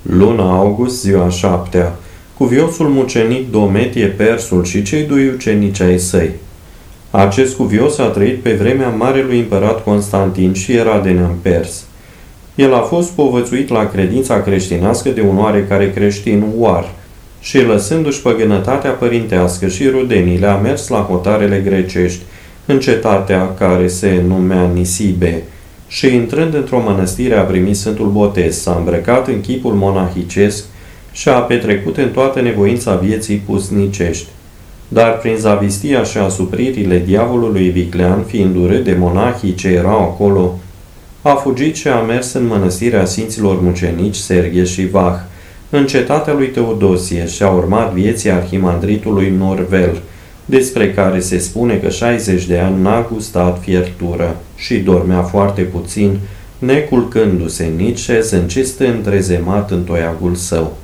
Luna august, ziua 7-a. Cuviosul mucenic Dometie Persul și cei doi ucenici ai săi. Acest cuvios a trăit pe vremea marelui împărat Constantin și era de neam pers. El a fost povățuit la credința creștinească de un oarecare creștin Oar și, lăsându-și păgânătatea părintească și rudenile, a mers la hotarele grecești, în cetatea care se numea Nisibe, și, intrând într-o mănăstire, a primit Sfântul Botez, s-a îmbrăcat în chipul monahicesc și a petrecut în toată nevoința vieții pusnicești. Dar prin zavistia și asupririle diavolului viclean, fiind urât de monahii ce erau acolo, a fugit și a mers în mănăstirea Sfinților Mucenici Serghe și Vah, în cetatea lui Teodosie, și a urmat vieții arhimandritului Norvel, despre care se spune că 60 de ani n-a gustat fiertură și dormea foarte puțin, neculcându-se nici șezând, ci stând trezemat în toiagul său.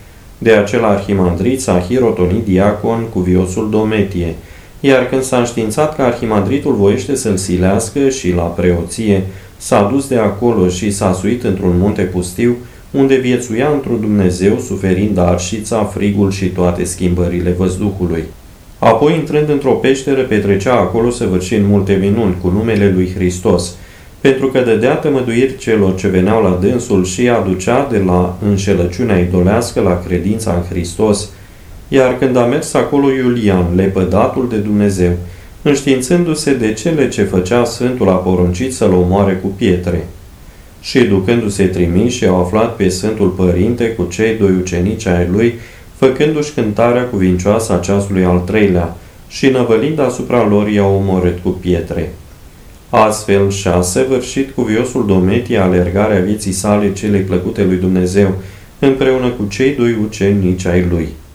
De acel arhimandrit s-a hirotonit diacon cuviosul Dometie, iar când s-a înștiințat că arhimandritul voiește să-l silească și la preoție, s-a dus de acolo și s-a suit într-un munte pustiu, unde viețuia într-un Dumnezeu, suferind arșița, frigul și toate schimbările văzduhului. Apoi, intrând într-o peșteră, petrecea acolo săvârșind multe minuni cu numele lui Hristos, pentru că dădea tămăduiri celor ce veneau la dânsul și aducea de la înșelăciunea idolească la credința în Hristos, iar când a mers acolo Iulian, lepădatul de Dumnezeu, înștiințându-se de cele ce făcea Sfântul, a poruncit să-l omoare cu pietre. Și ducându-se trimiși, au aflat pe Sfântul Părinte cu cei doi ucenici ai lui, făcându-și cântarea cuvincioasă a ceasului al treilea și năvălind asupra lor i-au omorât cu pietre. Astfel și-a săvârșit cuviosul Dometie alergarea vieții sale celei plăcute lui Dumnezeu, împreună cu cei doi ucenici ai lui.